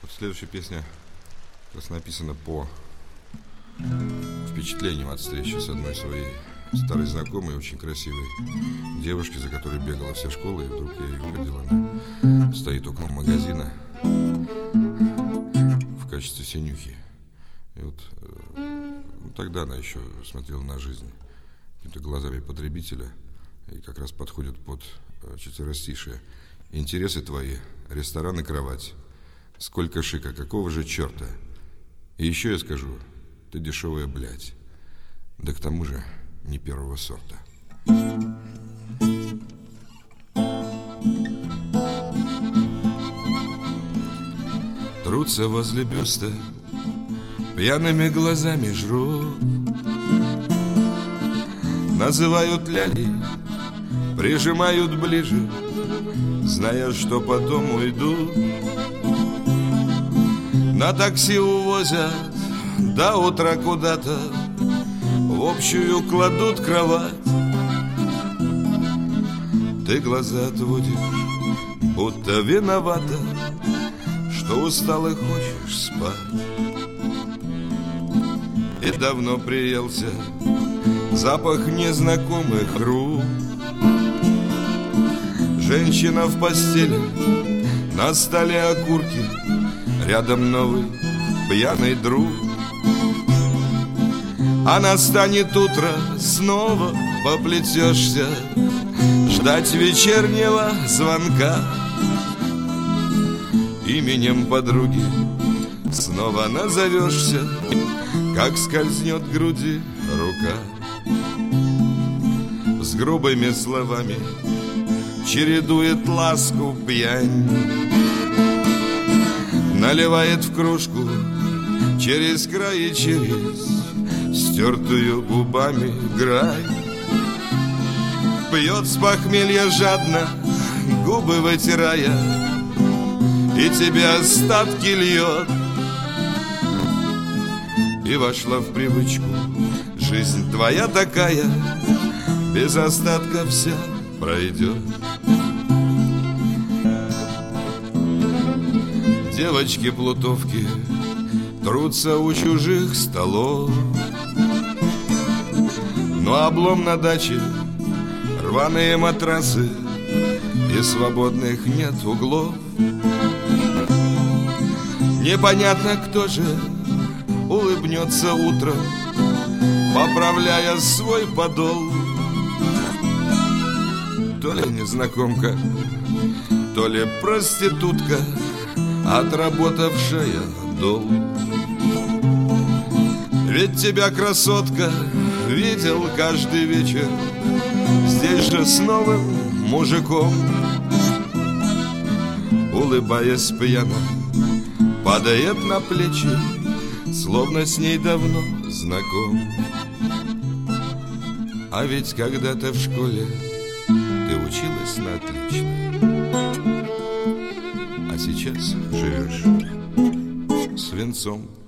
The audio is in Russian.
Вот следующая песня как раз написана по впечатлениям от встречи с одной своей старой знакомой, очень красивой девушки, за которой бегала вся школа, и вдруг я ее увидел, она стоит около магазина в качестве синюхи. И вот тогда она еще смотрела на жизнь какими-то глазами потребителя, и как раз подходит под четверостишие. Интересы твои, ресторан и кровать. Сколько шика, какого же черта? И еще я скажу, ты дешевая блядь. Да к тому же не первого сорта. Трутся возле бюста, пьяными глазами жрут, называют ляли, прижимают ближе, зная, что потом уйдут. На такси увозят до утра куда-то, в общую кладут кровать. Ты глаза отводишь, будто виновата, что устал и хочешь спать. И давно приелся запах незнакомых рук. Женщина в постели, на столе окурки, рядом новый пьяный друг. А настанет утро, снова поплетешься ждать вечернего звонка. Именем подруги снова назовешься, как скользнет к груди рука. С грубыми словами чередует ласку пьянь, наливает в кружку через край и через стертую губами грань. Пьет с похмелья жадно, губы вытирая, и тебе остатки льет. И вошла в привычку жизнь твоя такая, без остатка вся пройдет. Девочки-плутовки трутся у чужих столов, но облом на даче, рваные матрасы, и свободных нет углов. Непонятно, кто же улыбнется утром, поправляя свой подол. То ли незнакомка, то ли проститутка, отработавшая долг. Ведь тебя, красотка, видел каждый вечер здесь же с новым мужиком. Улыбаясь пьяно, падает на плечи, словно с ней давно знаком. А ведь когда-то в школе ты училась на отлично, а сейчас живешь свинцом.